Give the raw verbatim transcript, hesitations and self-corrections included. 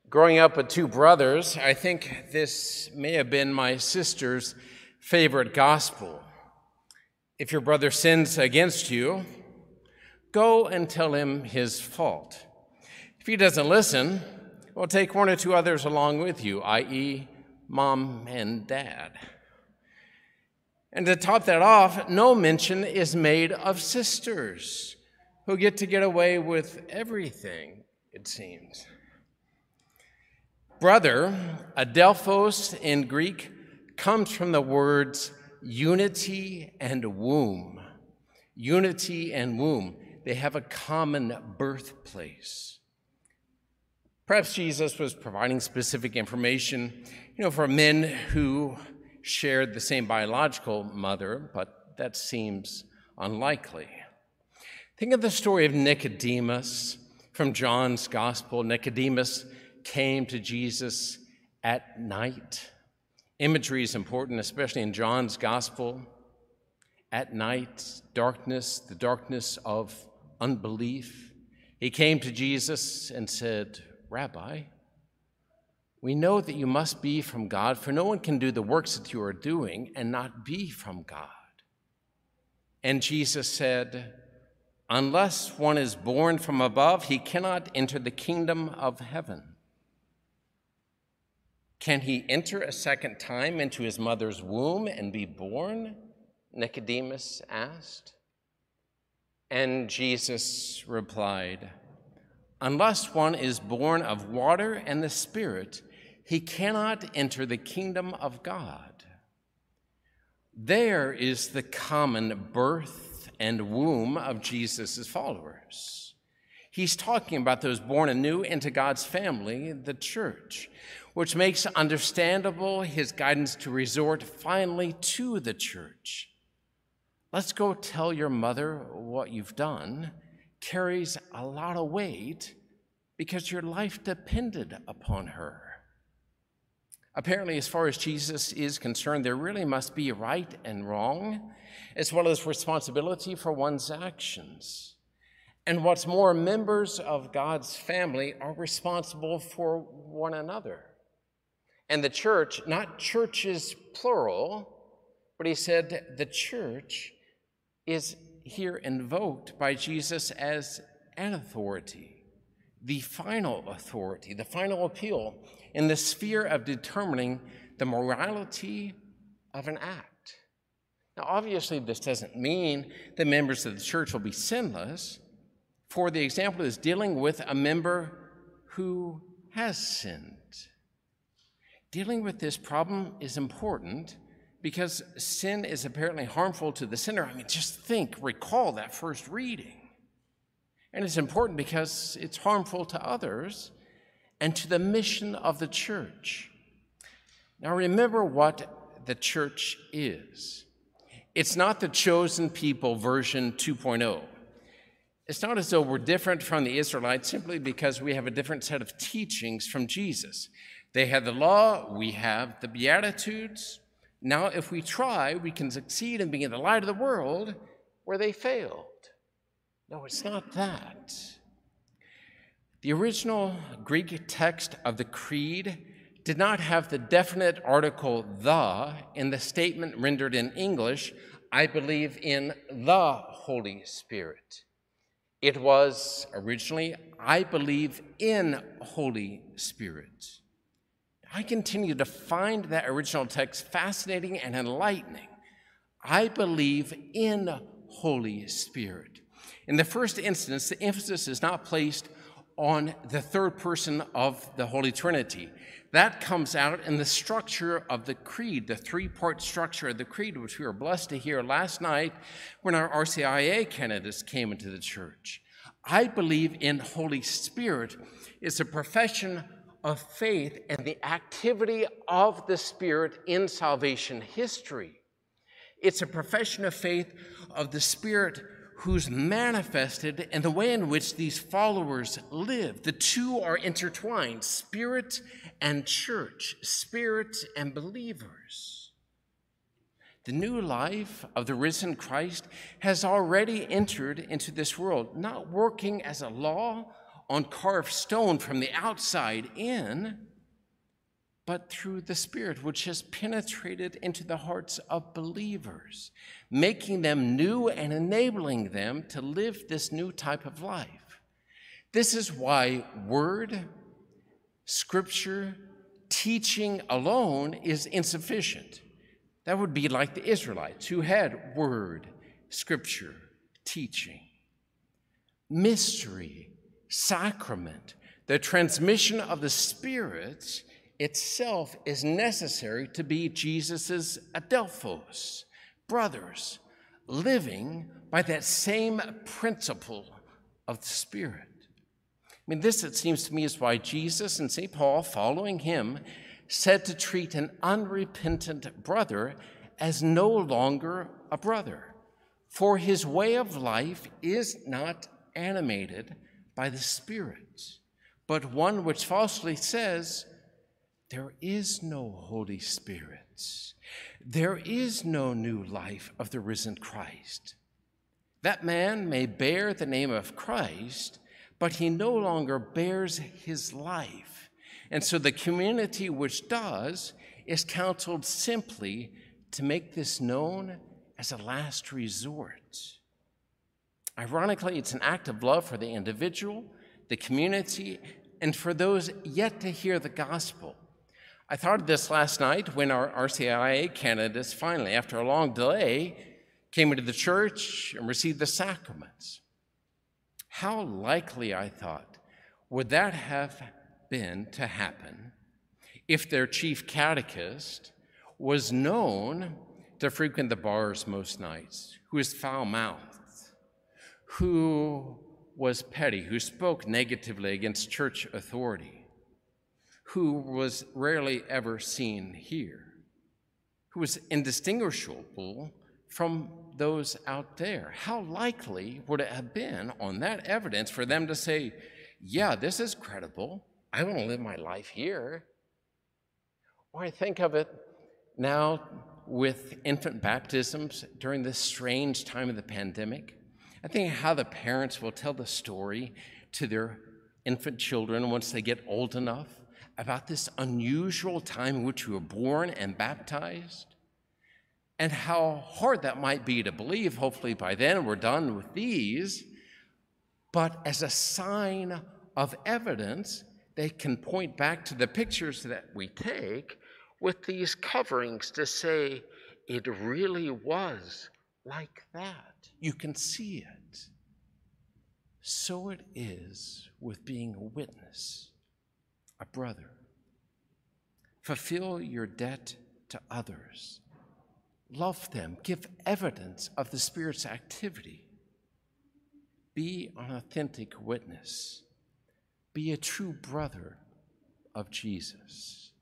Growing up with two brothers, I think this may have been my sister's favorite gospel. If your brother sins against you, go and tell him his fault. If he doesn't listen, well, take one or two others along with you, that is, mom and dad. And to top that off, no mention is made of sisters who get to get away with everything, it seems. Brother, adelphos in Greek, comes from the words unity and womb. Unity and womb. They have a common birthplace. Perhaps Jesus was providing specific information, you know, for men who shared the same biological mother, but that seems unlikely. Think of the story of Nicodemus from John's Gospel. Nicodemus came to Jesus at night. Imagery is important, especially in John's Gospel. At night, darkness, the darkness of unbelief. He came to Jesus and said, "Rabbi, we know that you must be from God, for no one can do the works that you are doing and not be from God." And Jesus said, "Unless one is born from above, he cannot enter the kingdom of heaven." Can he enter a second time into his mother's womb and be born? Nicodemus asked. And Jesus replied, "Unless one is born of water and the Spirit, he cannot enter the kingdom of God." There is the common birth and womb of Jesus' followers. He's talking about those born anew into God's family, the church, which makes understandable his guidance to resort finally to the church. Let's go tell your mother what you've done carries a lot of weight because your life depended upon her. Apparently, as far as Jesus is concerned, there really must be right and wrong, as well as responsibility for one's actions. And what's more, members of God's family are responsible for one another. And the church, not churches plural, but he said the church is here invoked by Jesus as an authority, the final authority, the final appeal in the sphere of determining the morality of an act. Now, obviously, this doesn't mean that members of the church will be sinless, for the example is dealing with a member who has sinned. Dealing with this problem is important because sin is apparently harmful to the sinner. I mean, just think, recall that first reading. And it's important because it's harmful to others and to the mission of the church. Now, remember what the church is. It's not the chosen people version two point oh. It's not as though we're different from the Israelites simply because we have a different set of teachings from Jesus. They had the law, we have the Beatitudes. Now, if we try, we can succeed in being the light of the world where they failed. No, it's not that. The original Greek text of the Creed did not have the definite article "the" in the statement rendered in English, "I believe in the Holy Spirit." It was originally, "I believe in Holy Spirit." I continue to find that original text fascinating and enlightening. I believe in Holy Spirit. In the first instance, the emphasis is not placed on the third person of the Holy Trinity. That comes out in the structure of the Creed, the three-part structure of the Creed, which we were blessed to hear last night when our R C I A candidates came into the church. I believe in Holy Spirit is a profession of faith and the activity of the Spirit in salvation history. It's a profession of faith of the Spirit who's manifested in the way in which these followers live. The two are intertwined, Spirit and church, Spirit and believers. The new life of the risen Christ has already entered into this world, not working as a law on carved stone from the outside in, but through the Spirit, which has penetrated into the hearts of believers, making them new and enabling them to live this new type of life. This is why word, scripture, teaching alone is insufficient. That would be like the Israelites who had word, scripture, teaching. Mystery, sacrament, the transmission of the Spirit itself is necessary to be Jesus's adelphos, brothers, living by that same principle of the Spirit. I mean, this, it seems to me, is why Jesus and Saint Paul, following him, said to treat an unrepentant brother as no longer a brother, for his way of life is not animated by the Spirit, but one which falsely says, there is no Holy Spirit. There is no new life of the risen Christ. That man may bear the name of Christ, but he no longer bears his life. And so the community which does is counseled simply to make this known as a last resort. Ironically, it's an act of love for the individual, the community, and for those yet to hear the gospel. I thought of this last night when our R C I A candidates finally, after a long delay, came into the church and received the sacraments. How likely, I thought, would that have been to happen if their chief catechist was known to frequent the bars most nights, who was foul-mouthed, who was petty, who spoke negatively against church authority, who was rarely ever seen here, who was indistinguishable from those out there? How likely would it have been on that evidence for them to say, yeah, this is credible. I want to live my life here. Or I think of it now with infant baptisms during this strange time of the pandemic. I think how the parents will tell the story to their infant children once they get old enough about this unusual time in which we were born and baptized, and how hard that might be to believe. Hopefully by then we're done with these, but as a sign of evidence, they can point back to the pictures that we take with these coverings to say, it really was like that. You can see it. So it is with being a witness, a brother. Fulfill your debt to others. Love them. Give evidence of the Spirit's activity. Be an authentic witness. Be a true brother of Jesus.